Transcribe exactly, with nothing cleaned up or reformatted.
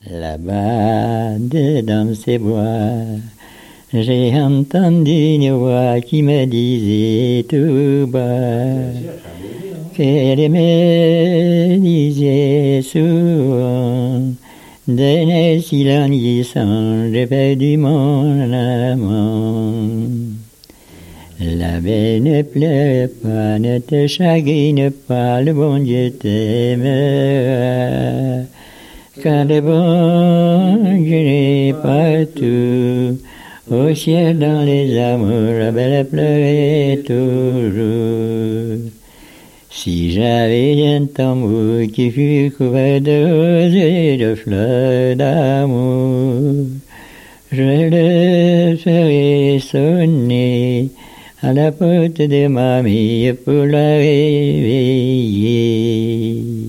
Là-bas, dans ces bois, j'ai entendu une voix qui me disait tout bas, qu'elle me disait souvent, donnez si l'on y songe, j'ai perdu mon amant. La vie ne pleure pas, ne te chagrine pas, le bon Dieu t'aimera. Car le bon Dieu est partout, au ciel dans les amours, la belle pleurer toujours. Si j'avais un tambour qui fût couvert de roses et de fleurs d'amour, je le ferais sonner à la porte de mamie pour la réveiller.